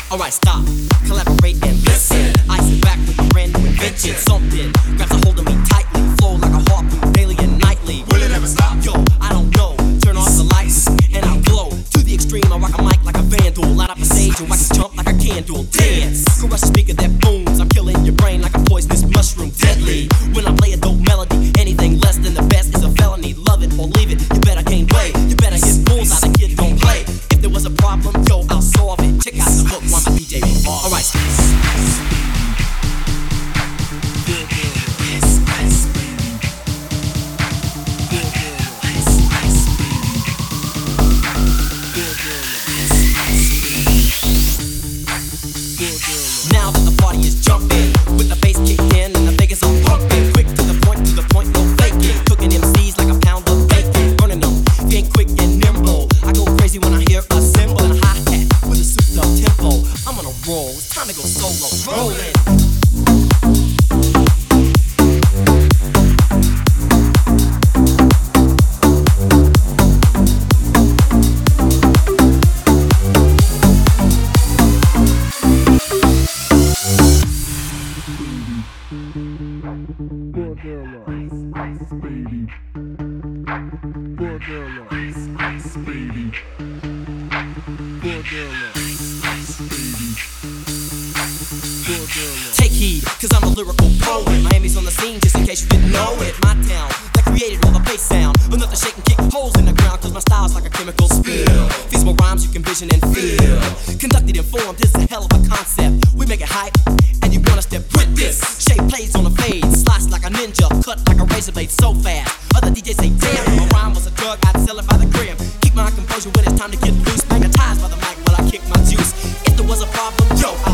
Alright, stop, collaborate and listen. I sit back with a brand new invention. Something grabs a hold of me tightly, flow like a harpoon daily and nightly. Will it ever stop? Yo, I don't know. Turn off the lights and I'll glow. To the extreme, I rock a mic like a vandal. Light up a stage and wax a jump like a candle. Dance, crush a speaker that booms. I'm killing your brain like a poisonous mushroom. Deadly, when I play a dope melody, anything less than the best is a felony. Love it or leave it, you better gain weight. You better hit fools out, the kid don't play. If there was a problem, yo, I'll solve it. Check out the hook while my DJ revolves. Alright. Now that the party is jumping, with the bass kicked in and the Vegas all pumping. Quick to the point, no faking. Cooking MCs like a pound of bacon. Burning them, if you ain't quick and nimble. I go crazy when I hear a cymbal and a hi-hat with a souped up tempo. I'm on a roll, it's time to go solo. Rollin'. Take heed, cause I'm a lyrical poet. Miami's on the scene, just in case you didn't know it. My town, that created all the bass sound. Enough to shake and kick holes in the ground, cause my style's like a chemical spill. Feasible rhymes you can vision and feel. Conducted and formed, this is a hell of a concept. We make it hype, and you want us to with this. Shape plays on a fade, slice like a ninja, cut like a razor blade so fast. Other DJs say, damn, my rhyme was a drug, I'd sell it by the gram. Keep my composure when it's time to get loose. Magnetized by the mic while I kick my juice. If there was a problem, yo,